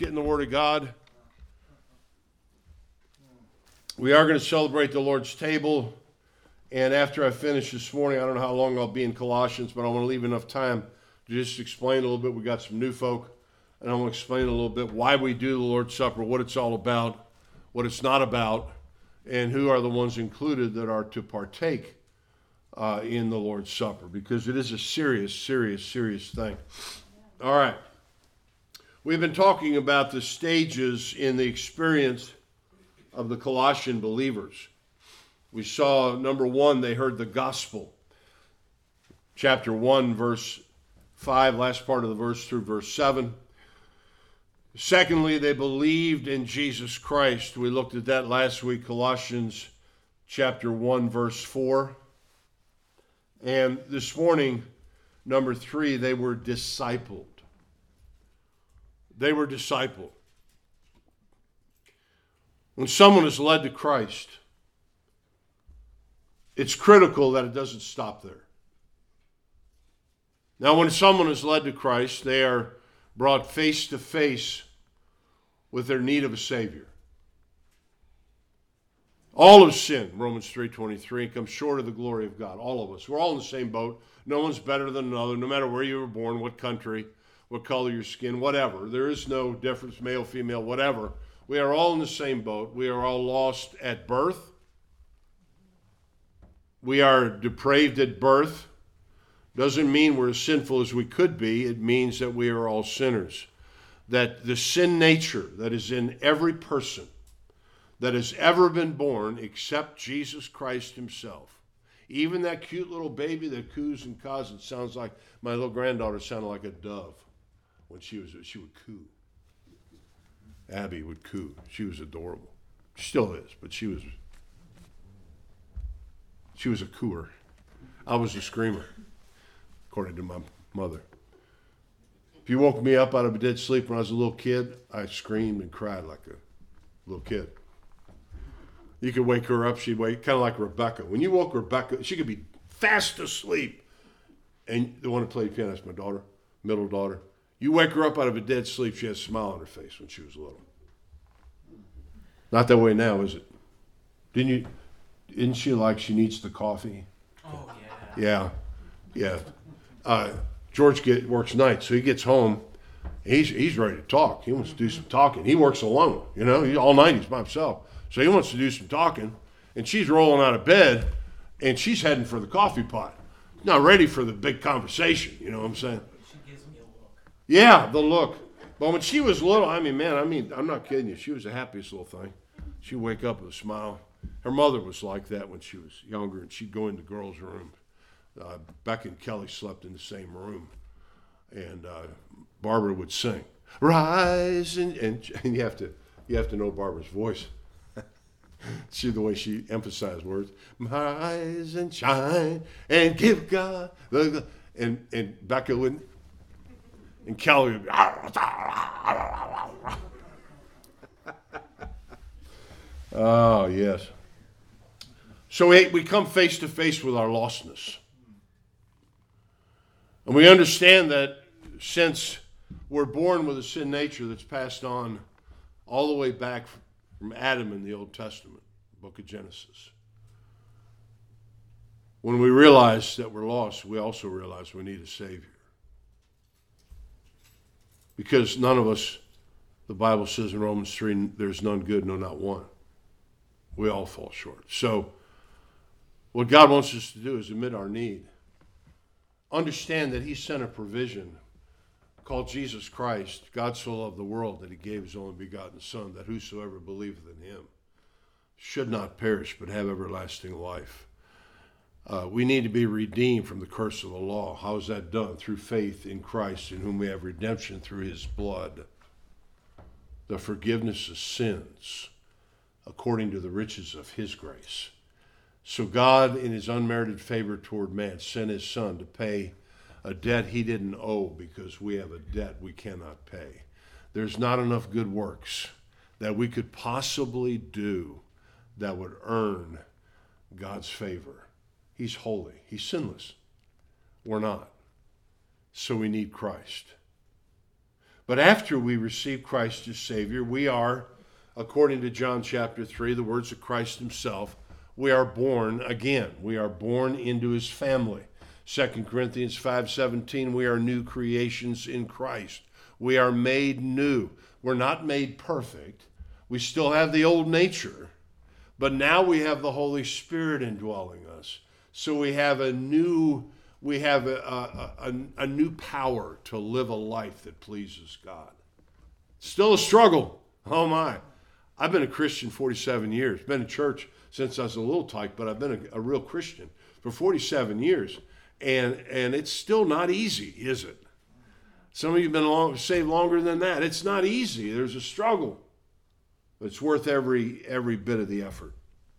get in the Word of God. We are going to celebrate the Lord's table. And after I finish this morning, I don't know how long I'll be in Colossians, but I want to leave enough time to just explain a little bit. We got some new folk, and I want to explain a little bit why we do the Lord's Supper, what it's all about, what it's not about, and who are the ones included that are to partake in the Lord's Supper, because it is a serious, serious, serious thing. All right. We've been talking about the stages in the experience of the Colossian believers. We saw, number one, they heard the gospel. Chapter 1, verse 5, last part of the verse through verse 7. Secondly, they believed in Jesus Christ. We looked at that last week, Colossians chapter 1, verse 4. And this morning, number 3, they were discipled. They were discipled. When someone is led to Christ, it's critical that it doesn't stop there. Now, when someone is led to Christ, they are brought face to face with their need of a Savior. All have sinned, Romans 3:23, and come short of the glory of God. All of us. We're all in the same boat. No one's better than another, no matter where you were born, what country, what color your skin, whatever. There is no difference, male, female, whatever. We are all in the same boat. We are all lost at birth. We are depraved at birth. Doesn't mean we're as sinful as we could be. It means that we are all sinners. That the sin nature that is in every person that has ever been born except Jesus Christ himself. Even that cute little baby that coos and caws and sounds like, my little granddaughter sounded like a dove when she would coo. Abby would coo. She was adorable. She still is, but she was a cooer. I was a screamer, according to my mother. If you woke me up out of a dead sleep when I was a little kid, I screamed and cried like a little kid. You could wake her up, she'd wake, kind of like Rebecca. When you woke Rebecca, she could be fast asleep. And the one who played piano, that's my daughter, middle daughter. You wake her up out of a dead sleep, she has a smile on her face when she was little. Not that way now, is it? Isn't she like she needs the coffee? Oh, yeah. Yeah. George works nights, so he gets home. He's ready to talk. He wants to do some talking. He works alone, all night he's by himself. So he wants to do some talking, and she's rolling out of bed, and she's heading for the coffee pot. Not ready for the big conversation, you know what I'm saying? She gives me a look. Yeah, the look. But when she was little, I'm not kidding you. She was the happiest little thing. She'd wake up with a smile. Her mother was like that when she was younger, and she'd go into girls' rooms. Beck and Kelly slept in the same room, and Barbara would sing, "Rise," and you have to know Barbara's voice. See the way she emphasized words. "Rise and shine and give God the," and Becca wouldn't, and Kelly would be, oh yes. So we come face to face with our lostness. And we understand that since we're born with a sin nature that's passed on all the way back from Adam in the Old Testament, book of Genesis. When we realize that we're lost, we also realize we need a Savior. Because none of us, the Bible says in Romans 3, there's none good, no, not one. We all fall short. So what God wants us to do is admit our need. Understand that he sent a provision called Jesus Christ. God so loved the world that he gave his only begotten Son, that whosoever believeth in him should not perish but have everlasting life. We need to be redeemed from the curse of the law. How is that done? Through faith in Christ, in whom we have redemption through his blood, the forgiveness of sins, according to the riches of his grace. So God, in his unmerited favor toward man, sent his Son to pay a debt he didn't owe, because we have a debt we cannot pay. There's not enough good works that we could possibly do that would earn God's favor. He's holy. He's sinless. We're not. So we need Christ. But after we receive Christ as Savior, we are, according to John chapter 3, the words of Christ himself, we are born again. We are born into his family. 2 Corinthians 5:17, we are new creations in Christ. We are made new. We're not made perfect. We still have the old nature, but now we have the Holy Spirit indwelling us. So we have a new power to live a life that pleases God. Still a struggle. Oh my. I've been a Christian 47 years. Been in church since I was a little tyke, but I've been a real Christian for 47 years. And it's still not easy, is it? Some of you have been saved longer than that. It's not easy. There's a struggle. But it's worth every bit of the effort.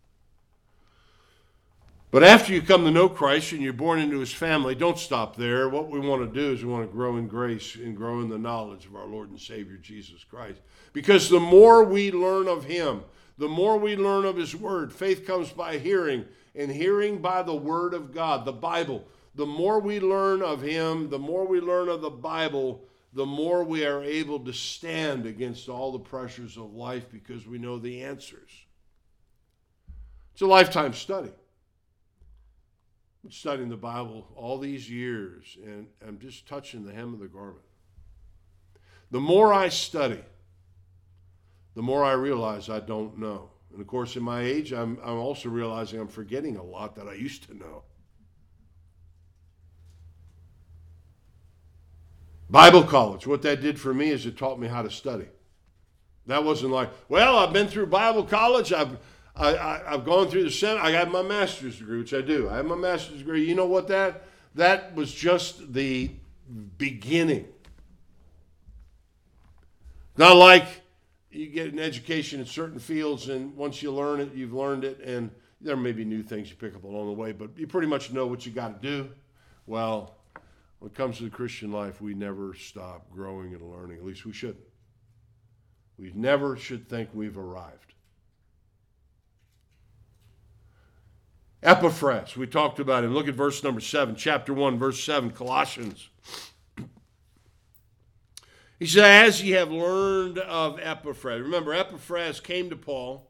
But after you come to know Christ and you're born into his family, don't stop there. What we want to do is we want to grow in grace and grow in the knowledge of our Lord and Savior Jesus Christ. Because the more we learn of him, the more we learn of his word. Faith comes by hearing, and hearing by the word of God, the Bible. The more we learn of him, the more we learn of the Bible, the more we are able to stand against all the pressures of life because we know the answers. It's a lifetime study. I've been studying the Bible all these years, and I'm just touching the hem of the garment. The more I study, the more I realize I don't know. And of course, in my age, I'm also realizing I'm forgetting a lot that I used to know. Bible college, what that did for me is it taught me how to study. That wasn't like, well, I've been through Bible college, I've gone through the seminary, I got my master's degree, which I do. I have my master's degree. You know what that was just the beginning. Not like you get an education in certain fields, and once you learn it, you've learned it, and there may be new things you pick up along the way, but you pretty much know what you got to do. Well, when it comes to the Christian life, we never stop growing and learning. At least we shouldn't. We never should think we've arrived. Epaphras, we talked about him. Look at verse number 7, chapter 1, verse 7, Colossians. He said, as ye have learned of Epaphras. Remember, Epaphras came to Paul.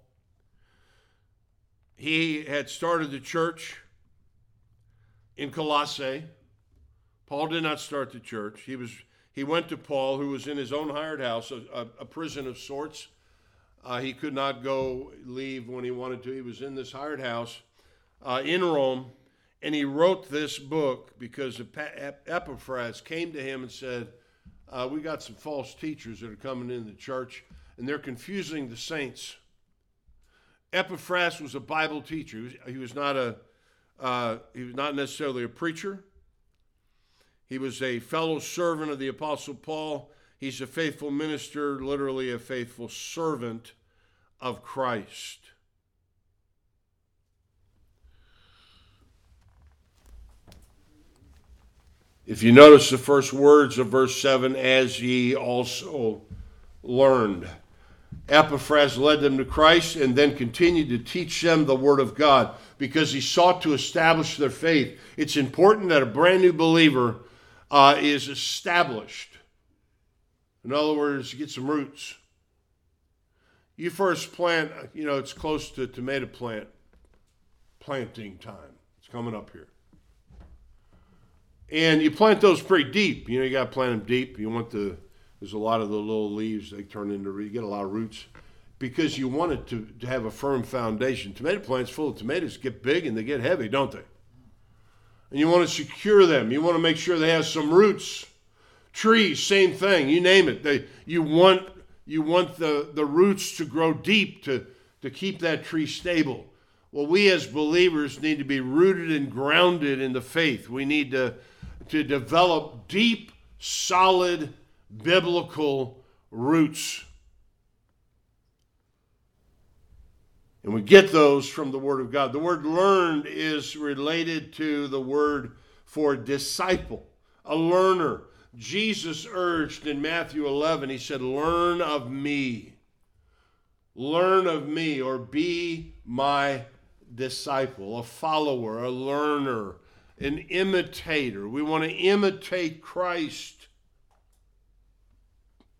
He had started the church in Colossae. Paul did not start the church. He went to Paul, who was in his own hired house, a prison of sorts. He could not leave when he wanted to. He was in this hired house in Rome, and he wrote this book because Epaphras came to him and said, we got some false teachers that are coming into the church, and they're confusing the saints. Epaphras was a Bible teacher. He was not necessarily a preacher. He was a fellow servant of the Apostle Paul. He's a faithful minister, literally a faithful servant of Christ. If you notice the first words of verse 7, as ye also learned. Epaphras led them to Christ and then continued to teach them the Word of God because he sought to establish their faith. It's important that a brand new believer is established. In other words, get some roots. You first plant, it's close to tomato planting time. It's coming up here. And you plant those pretty deep. You got to plant them deep. There's a lot of the little leaves, they turn into, you get a lot of roots because you want it to have a firm foundation. Tomato plants full of tomatoes get big and they get heavy, don't they? And you want to secure them. You want to make sure they have some roots. Trees, same thing. You name it. You want the roots to grow deep to keep that tree stable. Well, we as believers need to be rooted and grounded in the faith. We need to develop deep, solid, biblical roots. And we get those from the Word of God. The word learned is related to the word for disciple, a learner. Jesus urged in Matthew 11, he said, learn of me. Learn of me, or be my disciple, a follower, a learner, an imitator. We want to imitate Christ.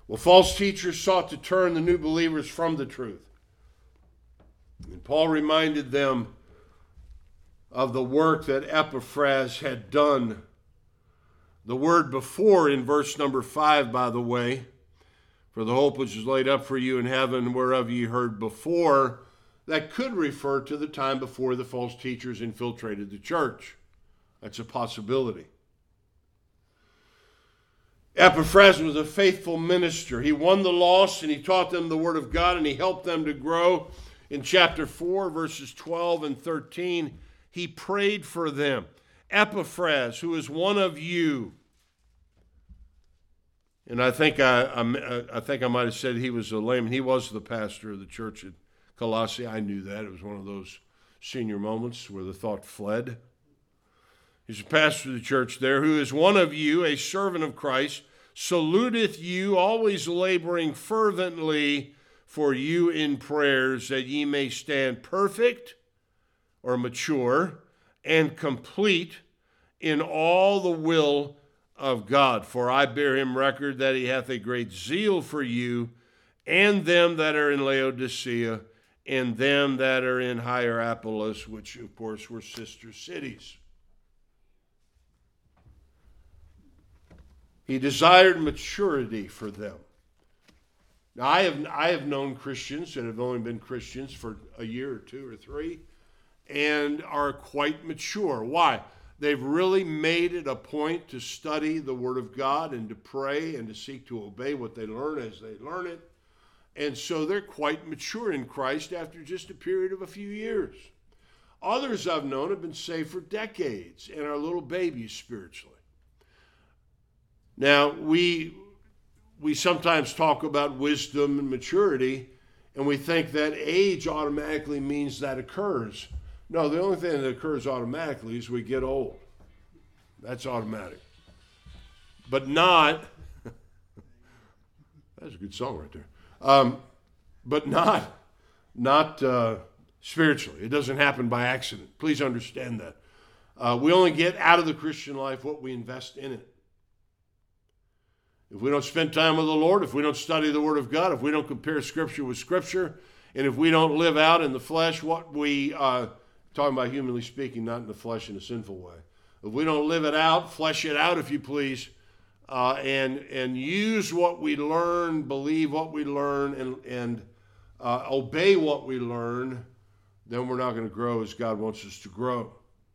Well, false teachers sought to turn the new believers from the truth. And Paul reminded them of the work that Epaphras had done. The word before in verse number 5, by the way, for the hope which is laid up for you in heaven, whereof ye heard before, that could refer to the time before the false teachers infiltrated the church. That's a possibility. Epaphras was a faithful minister. He won the lost and he taught them the word of God and he helped them to grow. In chapter 4, verses 12 and 13, he prayed for them. Epaphras, who is one of you. And I think I might have said he was a layman. He was the pastor of the church at Colossae. I knew that. It was one of those senior moments where the thought fled. He's a pastor of the church there, who is one of you, a servant of Christ, saluteth you, always laboring fervently for you in prayers, that ye may stand perfect or mature and complete in all the will of God. For I bear him record that he hath a great zeal for you, and them that are in Laodicea, and them that are in Hierapolis, which of course were sister cities. He desired maturity for them. Now, I have known Christians that have only been Christians for a year or two or three and are quite mature. Why? They've really made it a point to study the Word of God and to pray and to seek to obey what they learn as they learn it. And so they're quite mature in Christ after just a period of a few years. Others I've known have been saved for decades and are little babies spiritually. Now, we sometimes talk about wisdom and maturity, and we think that age automatically means that occurs. No, the only thing that occurs automatically is we get old. That's automatic. But not, that's a good song right there. But not spiritually. It doesn't happen by accident. Please understand that. We only get out of the Christian life what we invest in it. If we don't spend time with the Lord, if we don't study the Word of God, if we don't compare Scripture with Scripture, and if we don't live out in the flesh what we, talking about humanly speaking, not in the flesh in a sinful way. If we don't live it out, flesh it out, if you please, and use what we learn, believe what we learn, and obey what we learn, then we're not going to grow as God wants us to grow.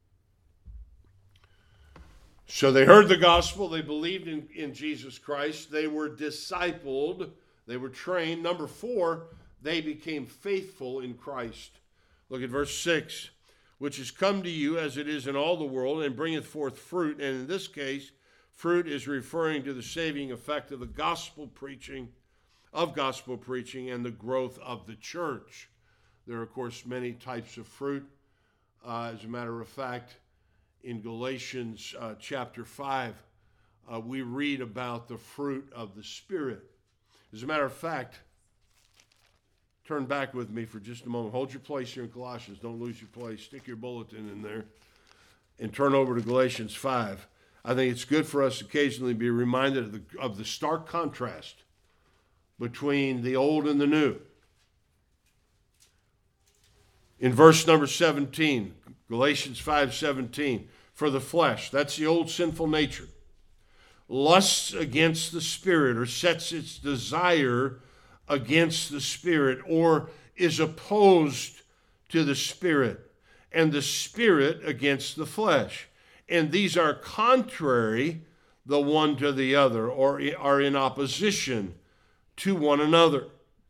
So they heard the gospel, they believed in Jesus Christ, they were discipled, they were trained. Number 4, they became faithful in Christ. Look at verse 6. Which is come to you as it is in all the world, and bringeth forth fruit. And in this case, fruit is referring to the saving effect of the gospel preaching, and the growth of the church. There are, of course, many types of fruit. As a matter of fact, in Galatians chapter 5, we read about the fruit of the Spirit. As a matter of fact, turn back with me for just a moment. Hold your place here in Colossians. Don't lose your place. Stick your bulletin in there and turn over to Galatians 5. I think it's good for us occasionally to be reminded of the stark contrast between the old and the new. In verse number 17, Galatians 5:17, for the flesh, that's the old sinful nature, lusts against the Spirit, or sets its desire against the Spirit, or is opposed to the Spirit, and the Spirit against the flesh. And these are contrary the one to the other, or are in opposition to one another.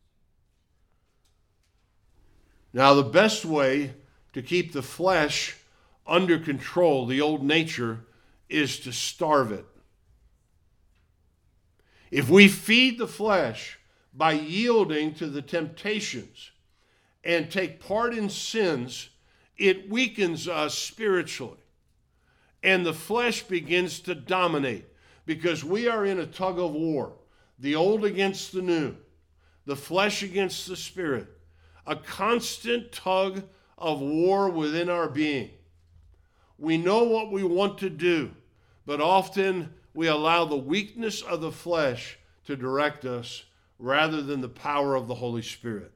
Now, the best way to keep the flesh under control, the old nature, is to starve it. If we feed the flesh by yielding to the temptations and take part in sins, it weakens us spiritually. And the flesh begins to dominate because we are in a tug of war. The old against the new, the flesh against the Spirit. A constant tug of war within our being. We know what we want to do, but often we allow the weakness of the flesh to direct us rather than the power of the Holy Spirit.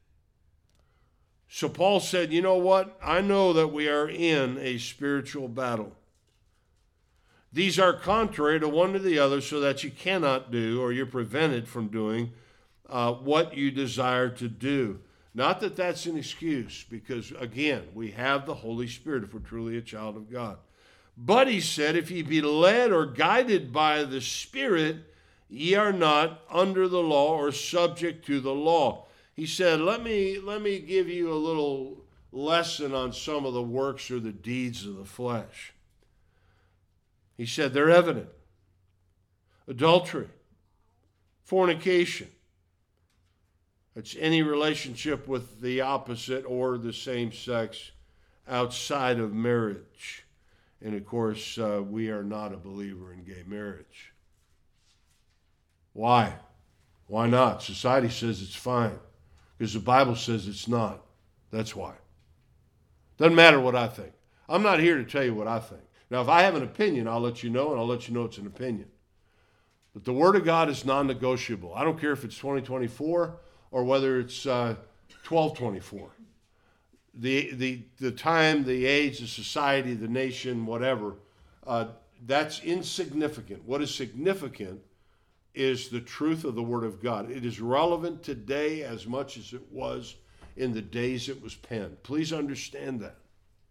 So Paul said, you know what? I know that we are in a spiritual battle. These are contrary to one to the other, so that you cannot do, or you're prevented from doing what you desire to do. Not that that's an excuse, because again, we have the Holy Spirit if we're truly a child of God. But he said, if ye be led or guided by the Spirit, ye are not under the law or subject to the law. He said, let me give you a little lesson on some of the works or the deeds of the flesh. He said they're evident. Adultery, fornication. It's any relationship with the opposite or the same sex outside of marriage. And of course, we are not a believer in gay marriage. Why? Why not? Society says it's fine. Because the Bible says it's not. That's why. Doesn't matter what I think. I'm not here to tell you what I think. Now, if I have an opinion, I'll let you know, and I'll let you know it's an opinion. But the Word of God is non-negotiable. I don't care if it's 2024 or whether it's 1224. The time, the age, the society, the nation, whatever, that's insignificant. What is significant is the truth of the Word of God. It is relevant today as much as it was in the days it was penned. Please understand that.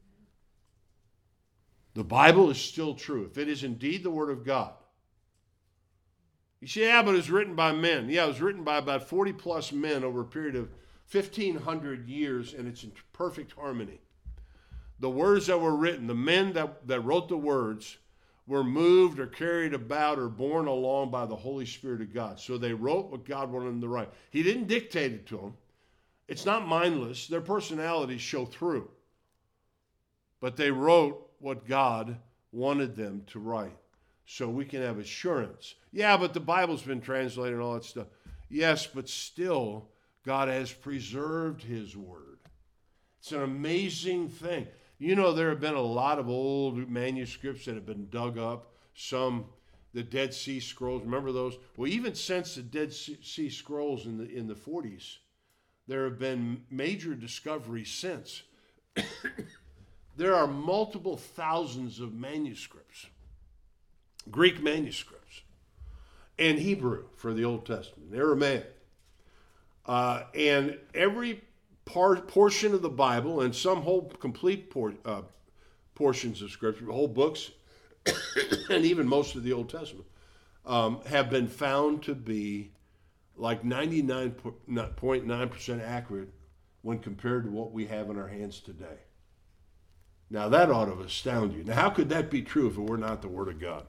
The Bible is still true. If it is indeed the Word of God. You say, yeah, but it was written by men. Yeah, it was written by about 40 plus men over a period of 1,500 years, and it's in perfect harmony. The words that were written, the men that wrote the words, were moved or carried about or borne along by the Holy Spirit of God. So they wrote what God wanted them to write. He didn't dictate it to them. It's not mindless. Their personalities show through. But they wrote what God wanted them to write. So we can have assurance. Yeah, but the Bible's been translated and all that stuff. Yes, but still, God has preserved His Word. It's an amazing thing. You know, there have been a lot of old manuscripts that have been dug up. Some, the Dead Sea Scrolls, remember those? Well, even since the Dead Sea Scrolls in the 40s, there have been major discoveries since. There are multiple thousands of manuscripts, Greek manuscripts, and Hebrew for the Old Testament, Aramaic. And every portion of the Bible and some whole complete portions of Scripture, whole books, and even most of the Old Testament, have been found to be like 99.9% accurate when compared to what we have in our hands today. Now that ought to astound you. Now how could that be true if it were not the Word of God?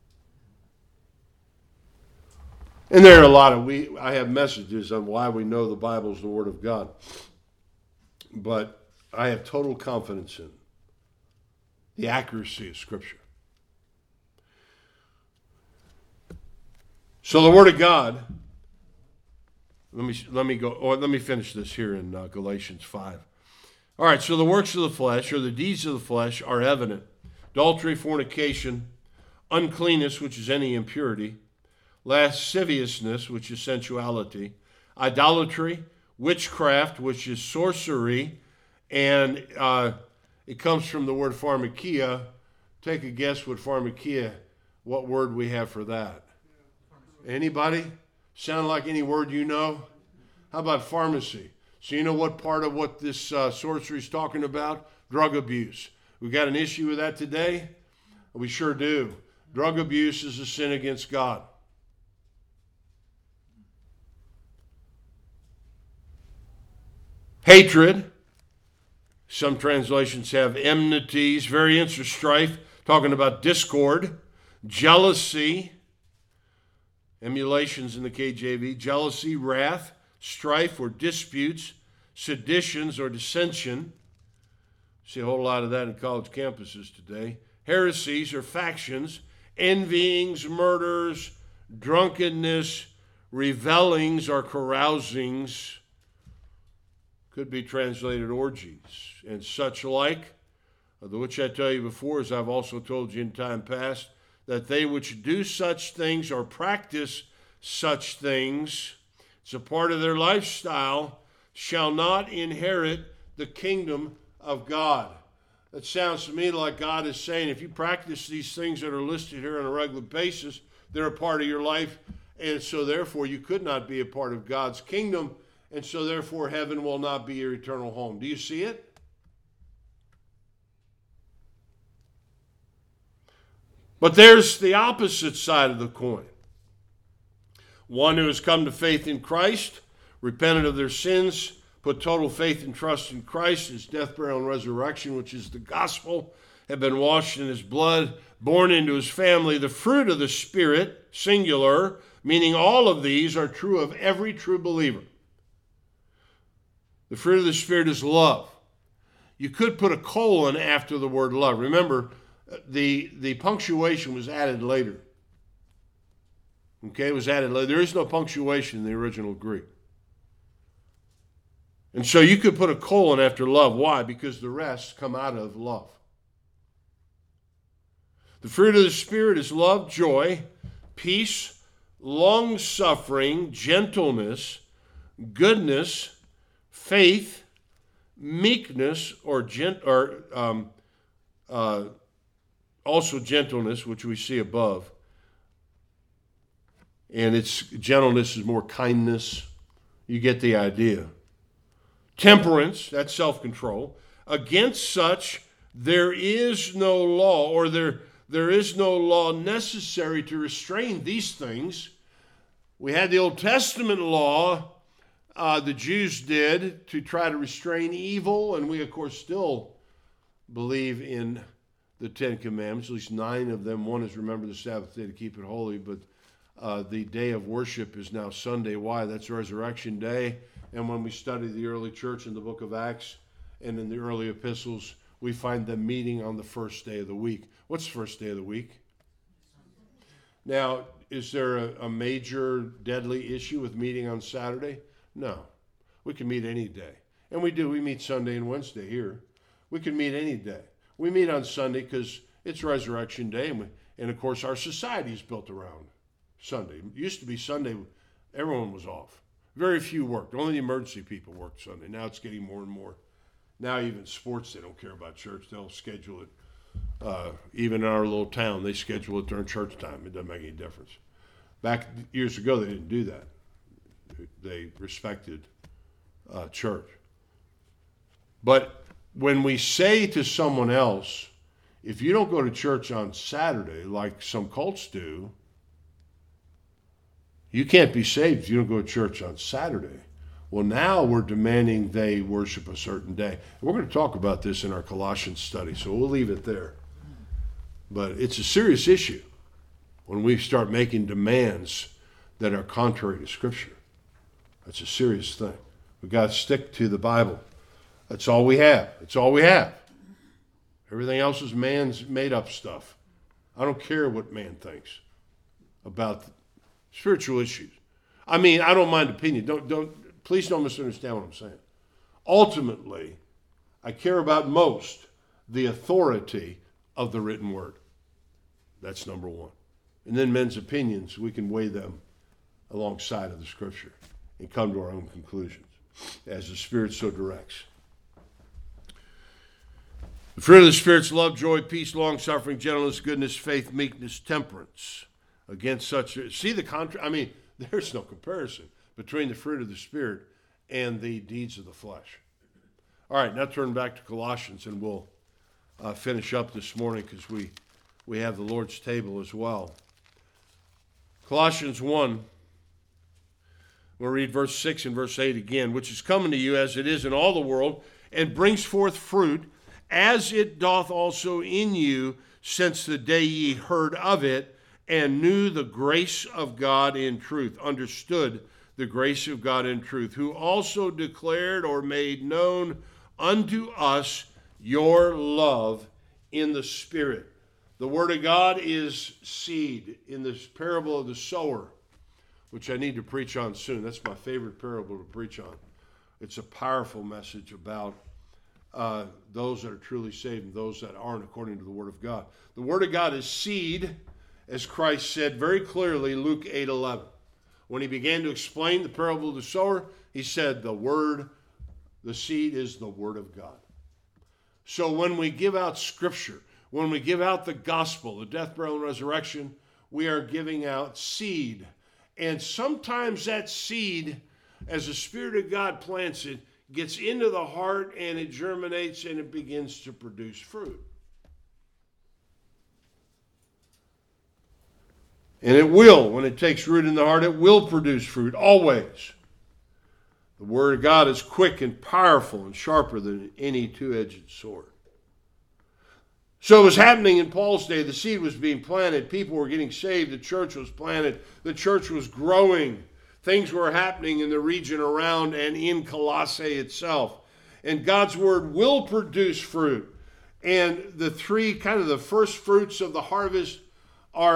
And there are a lot of, I have messages on why we know the Bible is the Word of God. But I have total confidence in the accuracy of Scripture. So the Word of God, let me finish this here in Galatians 5. All right, so the works of the flesh, or the deeds of the flesh, are evident. Adultery, fornication, uncleanness, which is any impurity, lasciviousness, which is sensuality, idolatry, witchcraft, which is sorcery, and it comes from the word pharmakia. Take a guess what word we have for that. Anybody? Sound like any word you know? How about pharmacy? So you know what part of what this sorcery is talking about? Drug abuse. We got an issue with that today? We sure do. Drug abuse is a sin against God. Hatred. Some translations have enmities, variance or strife, talking about discord. Jealousy. Emulations in the KJV. Jealousy, wrath, strife or disputes, seditions or dissension. See a whole lot of that in college campuses today. Heresies or factions, envyings, murders, drunkenness, revellings or carousings. Could be translated orgies and such like, which I tell you before, as I've also told you in time past, that they which do such things or practice such things, it's a part of their lifestyle, shall not inherit the kingdom of God. That sounds to me like God is saying, if you practice these things that are listed here on a regular basis, they're a part of your life, and so therefore you could not be a part of God's kingdom, and so therefore heaven will not be your eternal home. Do you see it? But there's the opposite side of the coin. One who has come to faith in Christ, repented of their sins, put total faith and trust in Christ, his death, burial, and resurrection, which is the gospel, have been washed in his blood, born into his family, the fruit of the Spirit, singular, meaning all of these are true of every true believer. The fruit of the Spirit is love. You could put a colon after the word love. Remember, the punctuation was added later. Okay, it was added later. There is no punctuation in the original Greek. And so you could put a colon after love. Why? Because the rest come out of love. The fruit of the Spirit is love, joy, peace, long-suffering, gentleness, goodness, faith, meekness, also gentleness, which we see above. And its gentleness is more kindness. You get the idea. Temperance, that's self-control. Against such, there is no law, or there is no law necessary to restrain these things. We had the Old Testament law, the Jews did, to try to restrain evil, and we, of course, still believe in the Ten Commandments, at least 9 of them. One is remember the Sabbath day to keep it holy, but the day of worship is now Sunday. Why? That's Resurrection Day. And when we study the early church in the book of Acts and in the early epistles, we find them meeting on the first day of the week. What's the first day of the week? Now, is there a major deadly issue with meeting on Saturday? No. We can meet any day. And we do. We meet Sunday and Wednesday here. We can meet any day. We meet on Sunday because it's Resurrection Day, and of course our society is built around Sunday. It used to be Sunday, everyone was off. Very few worked. Only the emergency people worked Sunday. Now it's getting more and more. Now even sports, they don't care about church. They'll schedule it. Even in our little town, they schedule it during church time. It doesn't make any difference. Back years ago, they didn't do that. They respected church. But when we say to someone else, if you don't go to church on Saturday, like some cults do, you can't be saved if you don't go to church on Saturday. Well, now we're demanding they worship a certain day. We're going to talk about this in our Colossians study, so we'll leave it there. But it's a serious issue when we start making demands that are contrary to Scripture. That's a serious thing. We've got to stick to the Bible. That's all we have. It's all we have. Everything else is man's made-up stuff. I don't care what man thinks about spiritual issues. I mean, I don't mind opinion. Please don't misunderstand what I'm saying. Ultimately, I care about most the authority of the written word. That's number one. And then men's opinions, we can weigh them alongside of the Scripture and come to our own conclusions as the Spirit so directs. The fruit of the Spirit's love, joy, peace, long-suffering, gentleness, goodness, faith, meekness, temperance. Against such, see the contrast? I mean, there's no comparison between the fruit of the Spirit and the deeds of the flesh. All right, now turn back to Colossians, and we'll finish up this morning because we have the Lord's table as well. Colossians 1, we'll read verse 6 and verse 8 again, which is coming to you as it is in all the world, and brings forth fruit, as it doth also in you, since the day ye heard of it, and knew the grace of God in truth, understood the grace of God in truth, who also declared or made known unto us your love in the Spirit. The Word of God is seed in this parable of the sower, which I need to preach on soon. That's my favorite parable to preach on. It's a powerful message about those that are truly saved and those that aren't, according to the Word of God. The Word of God is seed, as Christ said very clearly, Luke 8:11. When he began to explain the parable of the sower, he said the seed is the word of God. So when we give out scripture, when we give out the gospel, the death, burial, and resurrection, we are giving out seed. And sometimes that seed, as the Spirit of God plants it, gets into the heart and it germinates and it begins to produce fruit. And it will, when it takes root in the heart, it will produce fruit, always. The Word of God is quick and powerful and sharper than any two-edged sword. So it was happening in Paul's day. The seed was being planted. People were getting saved. The church was planted. The church was growing. Things were happening in the region around and in Colossae itself. And God's Word will produce fruit. And the three, kind of the first fruits of the harvest are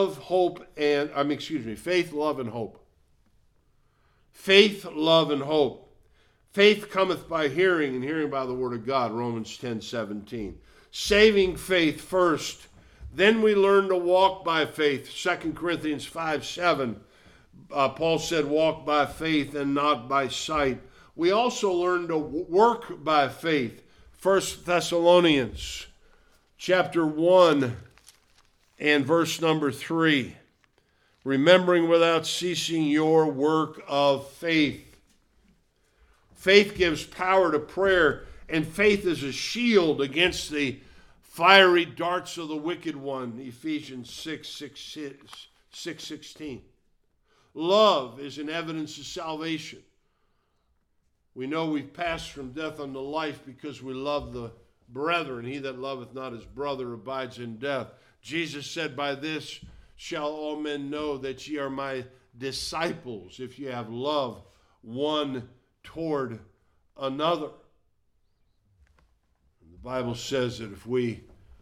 faith, love, and hope. Faith, love, and hope. Faith cometh by hearing, and hearing by the word of God, Romans 10:17. Saving faith first. Then we learn to walk by faith, 2 Corinthians 5:7. Paul said, walk by faith and not by sight. We also learn to work by faith, 1 Thessalonians chapter 1 and verse number 3. Remembering without ceasing your work of faith. Faith gives power to prayer, and faith is a shield against the fiery darts of the wicked one, Ephesians 6:16. Love is an evidence of salvation. We know we've passed from death unto life because we love the brethren. He that loveth not his brother abides in death. Jesus said, by this shall all men know that ye are my disciples, if ye have love one toward another. And the Bible says that if we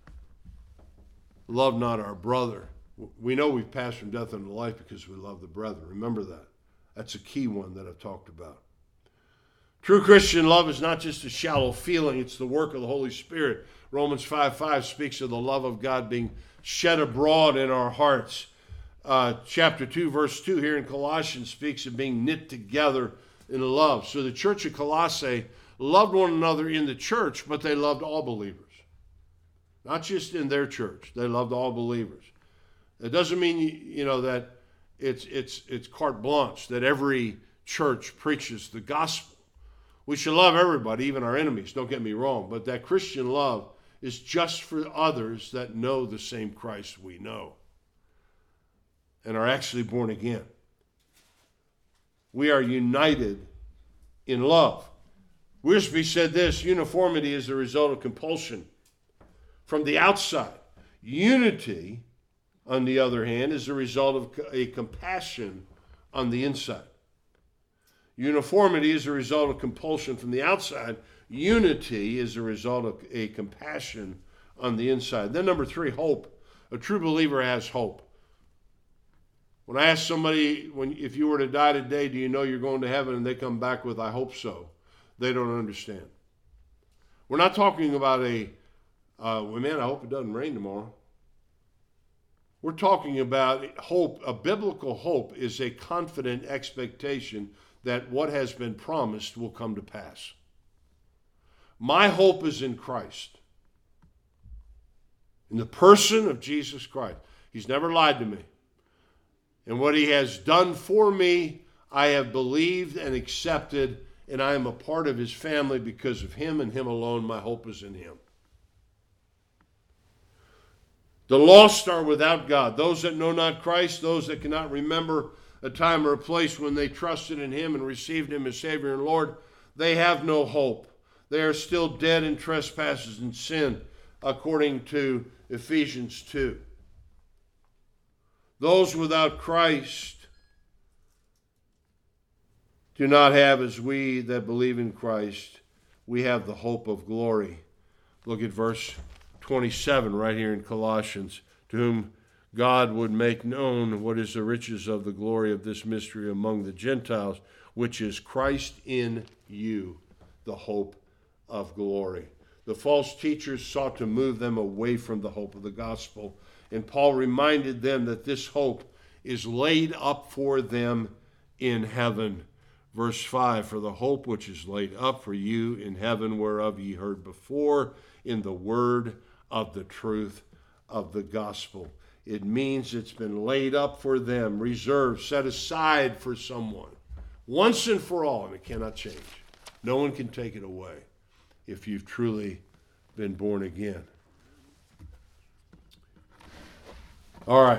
love not our brother, we know we've passed from death unto life because we love the brethren. Remember that. That's a key one that I've talked about. True Christian love is not just a shallow feeling, it's the work of the Holy Spirit. Romans 5:5 speaks of the love of God being shed abroad in our hearts. Chapter 2, verse 2 here in Colossians speaks of being knit together in love. So the church of Colossae loved one another in the church, but they loved all believers. Not just in their church. They loved all believers. It doesn't mean, that it's carte blanche, that every church preaches the gospel. We should love everybody, even our enemies, don't get me wrong. But that Christian love is just for others that know the same Christ we know and are actually born again. We are united in love. Wiersbe said this, uniformity is the result of compulsion from the outside. Unity, on the other hand, is the result of a compassion on the inside. Uniformity is the result of compulsion from the outside. Unity is the result of a compassion on the inside. Then number 3, hope. A true believer has hope. When I ask somebody, if you were to die today, do you know you're going to heaven? And they come back with, I hope so. They don't understand. We're not talking about I hope it doesn't rain tomorrow. We're talking about hope. A biblical hope is a confident expectation that what has been promised will come to pass. My hope is in Christ. In the person of Jesus Christ. He's never lied to me. And what he has done for me, I have believed and accepted, and I am a part of his family because of him and him alone. My hope is in him. The lost are without God. Those that know not Christ, those that cannot remember a time or a place when they trusted in him and received him as Savior and Lord, they have no hope. They are still dead in trespasses and sin, according to Ephesians 2. Those without Christ do not have, as we that believe in Christ, we have the hope of glory. Look at verse 27 right here in Colossians, to whom God would make known what is the riches of the glory of this mystery among the Gentiles, which is Christ in you, the hope of glory. The false teachers sought to move them away from the hope of the gospel, and Paul reminded them that this hope is laid up for them in heaven. Verse 5, for the hope which is laid up for you in heaven, whereof ye heard before in the word of the truth of the gospel. It means it's been laid up for them, reserved, set aside for someone, once and for all, and it cannot change. No one can take it away if you've truly been born again. All right.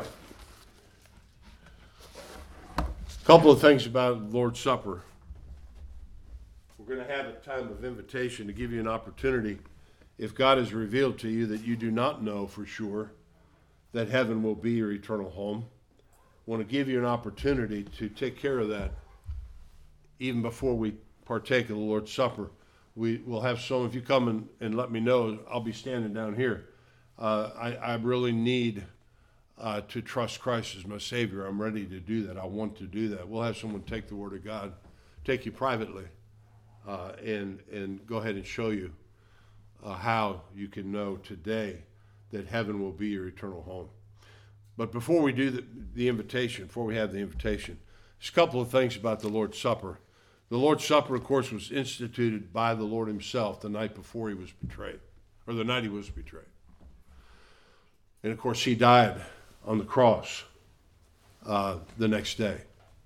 A couple of things about the Lord's Supper. We're going to have a time of invitation to give you an opportunity, if God has revealed to you that you do not know for sure that heaven will be your eternal home. I want to give you an opportunity to take care of that even before we partake of the Lord's Supper. We will have some, if you come and let me know, I'll be standing down here. I really need to trust Christ as my Savior. I'm ready to do that. I want to do that. We'll have someone take the Word of God, take you privately, and go ahead and show you how you can know today that heaven will be your eternal home. But before we do the invitation, before we have the invitation, there's a couple of things about the Lord's Supper. The Lord's Supper, of course, was instituted by the Lord himself the night before he was betrayed, or the night he was betrayed. And, of course, he died on the cross the next day.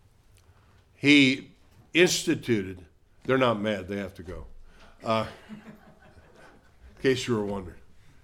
He instituted, they're not mad, they have to go, in case you were wondering.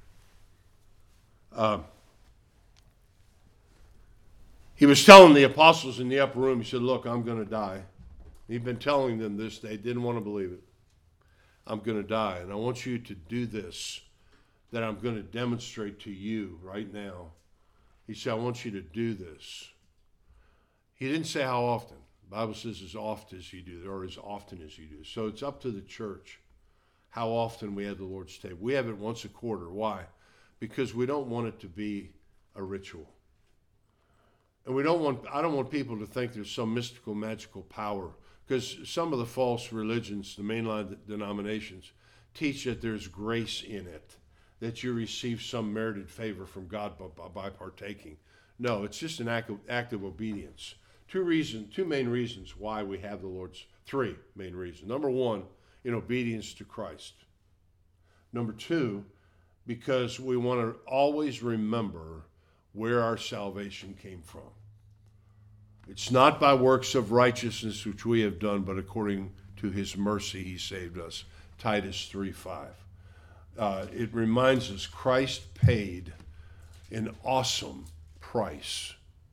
He was telling the apostles in the upper room, he said, look, I'm going to die. He'd been telling them this. They didn't want to believe it. I'm going to die, and I want you to do this, that I'm going to demonstrate to you right now. He said, I want you to do this. He didn't say how often. The Bible says as often as you do, or as often as you do. So it's up to the church how often we have the Lord's table. We have it once a quarter. Why? Because we don't want it to be a ritual. And I don't want people to think there's some mystical, magical power. Because some of the false religions, the mainline denominations, teach that there's grace in it, that you receive some merited favor from God by partaking. No, it's just an act of obedience. Two main reasons why we have the Lord's, three main reasons. Number one, in obedience to Christ. Number two, because we want to always remember where our salvation came from. It's not by works of righteousness which we have done, but according to his mercy he saved us. Titus 3:5. It reminds us Christ paid an awesome price.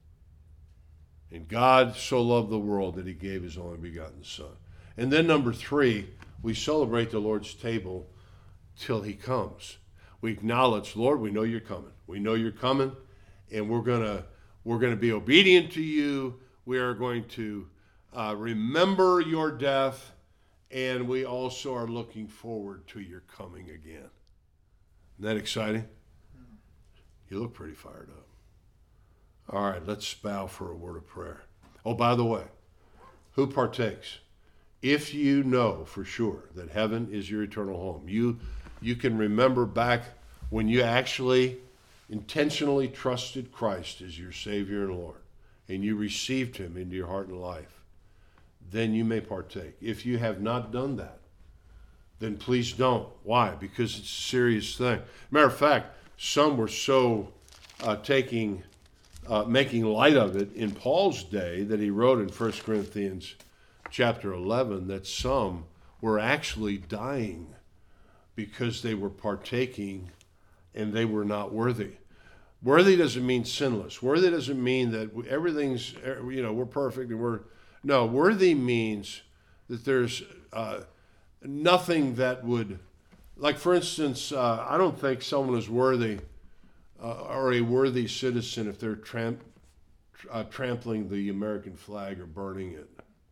And God so loved the world that he gave his only begotten Son. And then number three, we celebrate the Lord's table till he comes. We acknowledge, Lord, we know you're coming. We know you're coming, and we're gonna be obedient to you. We are going to remember your death, and we also are looking forward to your coming again. Isn't that exciting? You look pretty fired up. All right, let's bow for a word of prayer. Oh, by the way, who partakes? If you know for sure that heaven is your eternal home, you can remember back when you actually intentionally trusted Christ as your Savior and Lord, and you received him into your heart and life, then you may partake. If you have not done that, then please don't. Why? Because it's a serious thing. Matter of fact, some were so making light of it in Paul's day that he wrote in 1 Corinthians chapter 11 that some were actually dying because they were partaking and they were not worthy. Worthy doesn't mean sinless. Worthy doesn't mean that everything's, we're perfect and no, worthy means that there's nothing that would, like for instance, I don't think someone is worthy or a worthy citizen if they're trampling the American flag or burning it.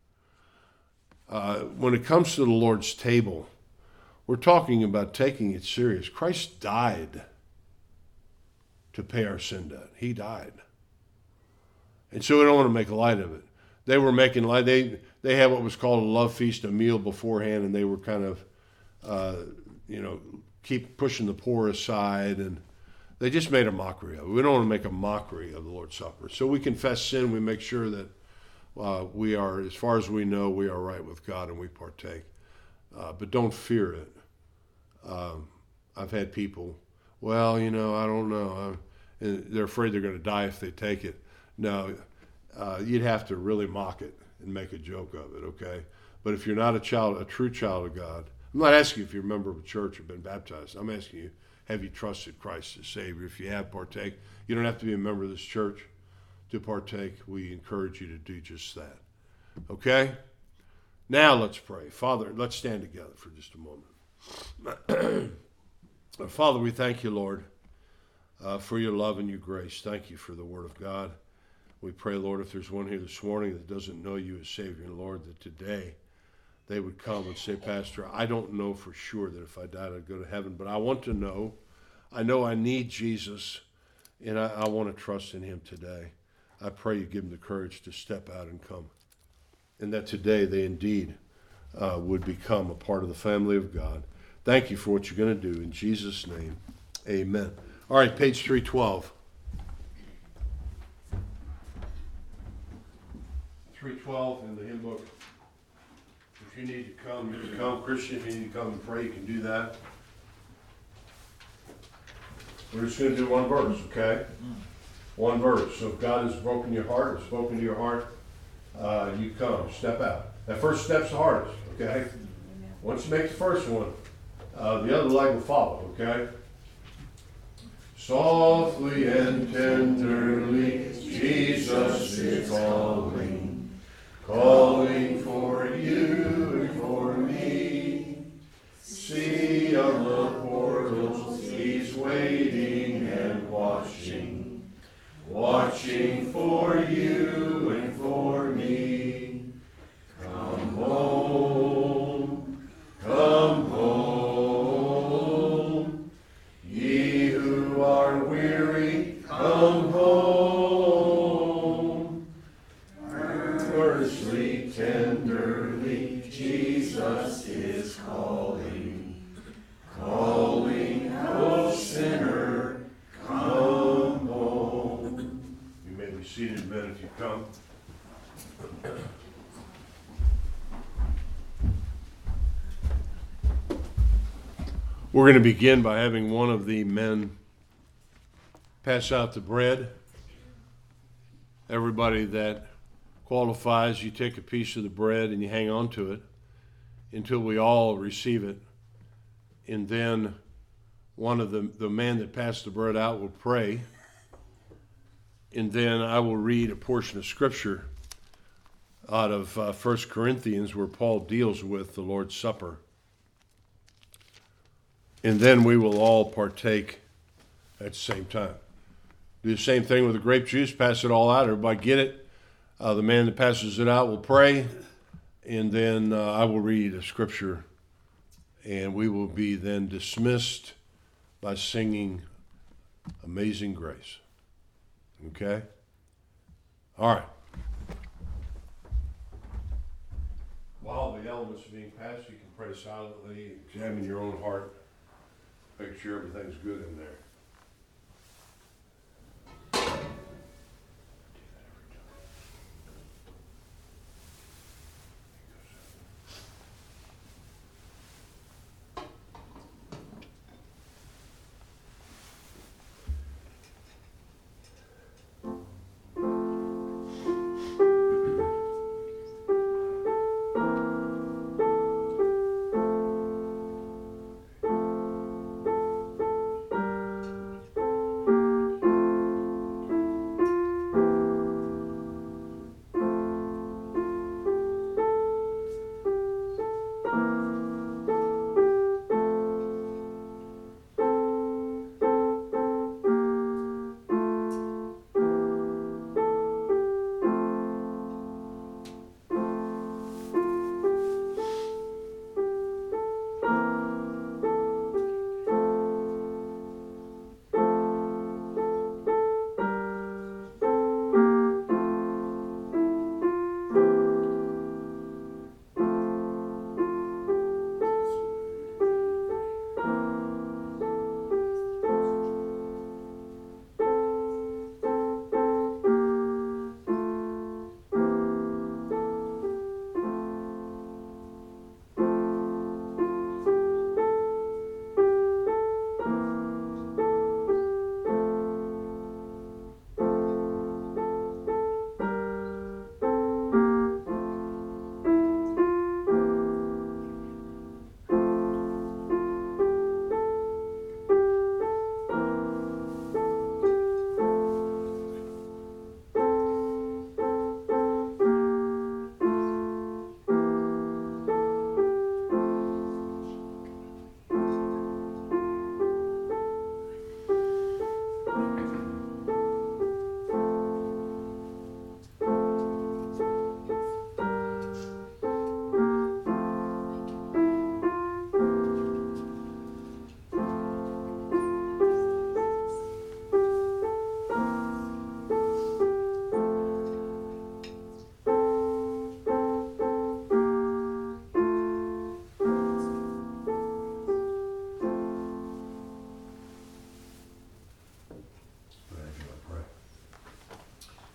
When it comes to the Lord's table, we're talking about taking it serious. Christ died to pay our sin debt. He died. And so we don't want to make light of it. They were making light. They had what was called a love feast, a meal beforehand, and they were kind of, keep pushing the poor aside. And They just made a mockery of it. We don't want to make a mockery of the Lord's Supper. So we confess sin. We make sure that we are, as far as we know, we are right with God and we partake. But don't fear it. I've had people, well, I don't know. And they're afraid they're going to die if they take it. No, you'd have to really mock it and make a joke of it, okay? But if you're not a true child of God, I'm not asking you if you're a member of a church or been baptized. I'm asking you, have you trusted Christ as Savior? If you have, partake. You don't have to be a member of this church to partake. We encourage you to do just that. Okay? Now let's pray. Father, let's stand together for just a moment. Father, we thank you, Lord, for your love and your grace. Thank you for the Word of God. We pray, Lord, if there's one here this morning that doesn't know you as Savior and Lord, that today they would come and say, Pastor, I don't know for sure that if I died I'd go to heaven, but I want to know. I know I need Jesus, and I want to trust in him today. I pray you give them the courage to step out and come, and that today they indeed would become a part of the family of God. Thank you for what you're going to do. In Jesus' name, amen. All right, page 312. 312 in the hymn book. If you need to come, you can come. Christian, if you need to come and pray, you can do that. We're just going to do one verse, okay? One verse. So if God has broken your heart, or spoken to your heart, you come, step out. That first step's the hardest, okay? Once you make the first one, the other leg will follow, okay? Softly and tenderly, Jesus is calling, calling for you and for me. See on the portals, he's waiting and watching, watching for you and for me. Come home, come home, ye who are weary, come home. Earnestly, tenderly, Jesus is calling, calling, oh sinner, come home. You may be seated a minute if you come. We're going to begin by having one of the men pass out the bread. Everybody that qualifies, you take a piece of the bread and you hang on to it until we all receive it. And then one of the man that passed the bread out will pray. And then I will read a portion of Scripture out of 1 Corinthians where Paul deals with the Lord's Supper. And then we will all partake at the same time. Do the same thing with the grape juice, pass it all out. Everybody get it. The man that passes it out will pray. And then I will read a scripture. And we will be then dismissed by singing Amazing Grace. Okay? All right. While the elements are being passed, you can pray silently, examine your own heart. Make sure everything's good in there.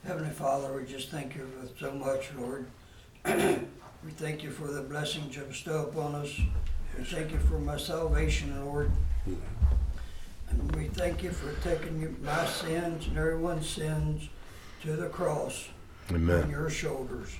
Heavenly Father, we just thank you for so much, Lord. We thank you for the blessings you bestow upon us. We thank you for my salvation, Lord. And we thank you for taking my sins and everyone's sins to the cross. Amen. On your shoulders.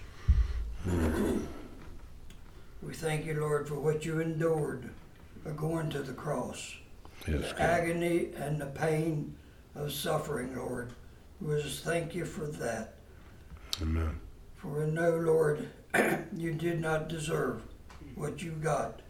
We thank you, Lord, for what you endured by going to the cross. Yes, The agony and the pain of suffering, Lord. We just thank you for that. Amen. For we know, Lord, you did not deserve what you got.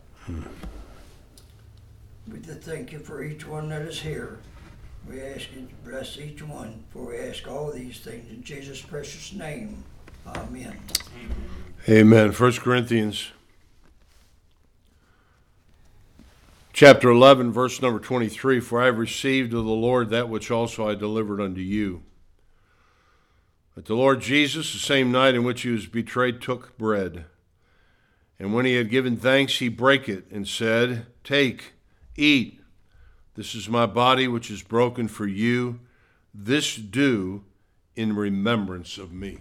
We just thank you for each one that is here. We ask you to bless each one, for we ask all these things in Jesus' precious name. Amen. Amen. 1 Corinthians chapter 11, verse number 23, for I have received of the Lord that which also I delivered unto you. That the Lord Jesus, the same night in which he was betrayed, took bread. And when he had given thanks, he brake it and said, Take, eat. This is my body which is broken for you. This do in remembrance of me.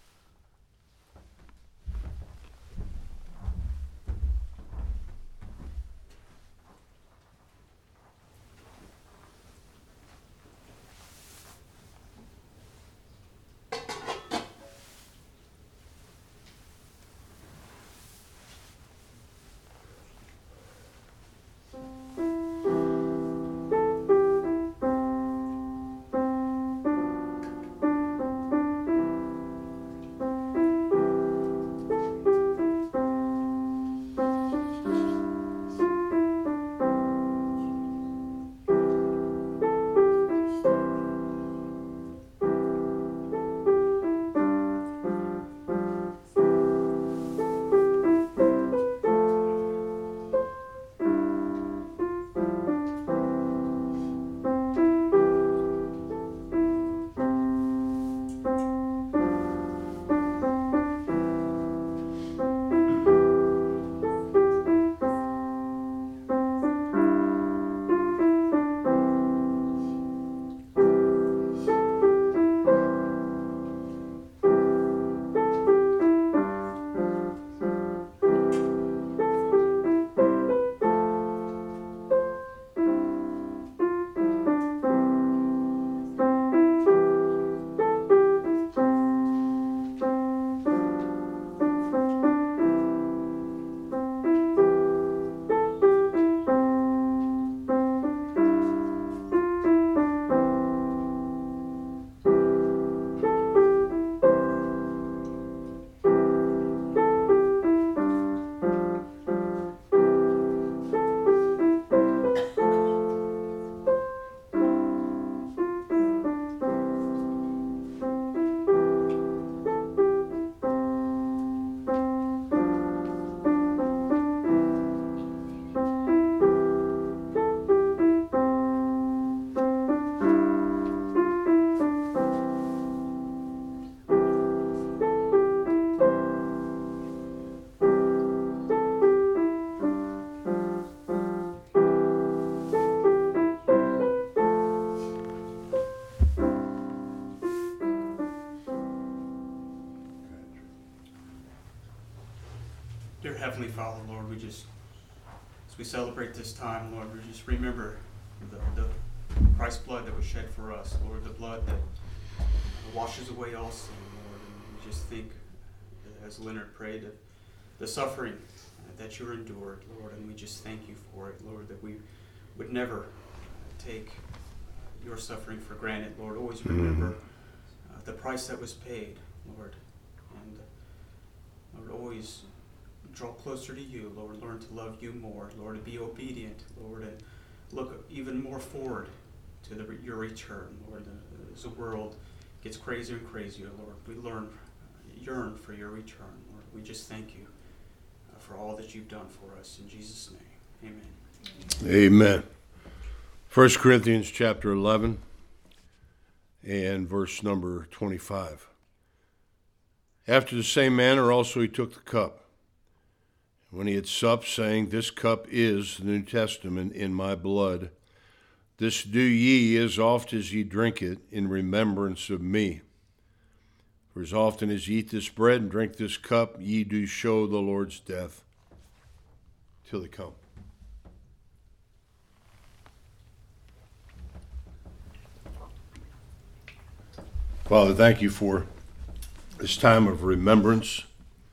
Dear Heavenly Father, Lord, as we celebrate this time, Lord, we just remember the Christ's blood that was shed for us, Lord, the blood that washes away all sin, Lord, and we just think, as Leonard prayed, of the suffering that you endured, Lord, and we just thank you for it, Lord, that we would never take your suffering for granted, Lord. Always remember the price that was paid, Lord, and Lord, always draw closer to you, Lord. Learn to love you more, Lord, to be obedient, Lord, and look even more forward to your return, Lord. As the world gets crazier and crazier, Lord, we yearn for your return, Lord. We just thank you for all that you've done for us. In Jesus' name, amen. Amen. 1 Corinthians chapter 11 and verse number 25. After the same manner also he took the cup, when he had supped, saying, This cup is the New Testament in my blood. This do ye as oft as ye drink it in remembrance of me. For as often as ye eat this bread and drink this cup, ye do show the Lord's death till he come. Father, thank you for this time of remembrance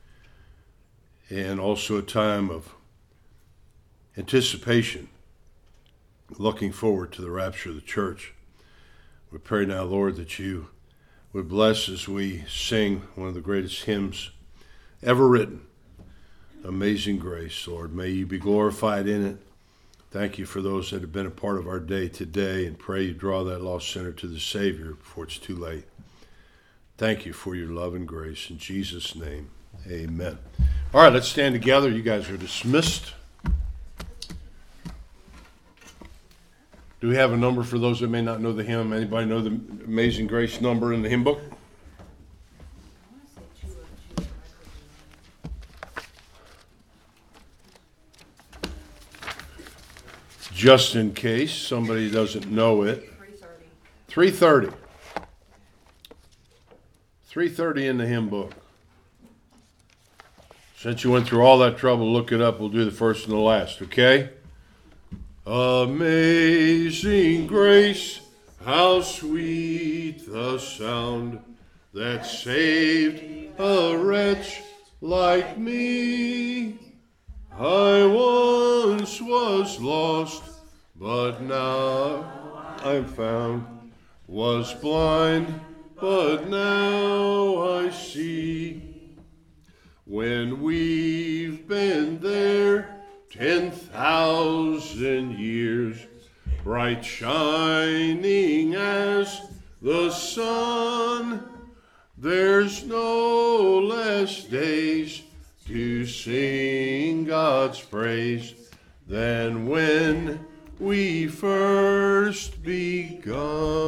and also a time of anticipation, looking forward to the rapture of the church. We pray now, Lord, that you would bless as we sing one of the greatest hymns ever written, Amazing Grace, Lord. May you be glorified in it. Thank you for those that have been a part of our day today, and pray you draw that lost sinner to the Savior before it's too late. Thank you for your love and grace. In Jesus' name, amen. All right, let's stand together. You guys are dismissed. Do we have a number for those that may not know the hymn? Anybody know the Amazing Grace number in the hymn book? Just in case somebody doesn't know it. 330. 330 in the hymn book. Since you went through all that trouble, look it up. We'll do the first and the last, okay? Amazing grace, how sweet the sound that saved a wretch like me. I once was lost, but now I'm found, was blind, but now I see. When we've been there 10,000 years, bright shining as the sun, there's no less days to sing God's praise than when we first begun.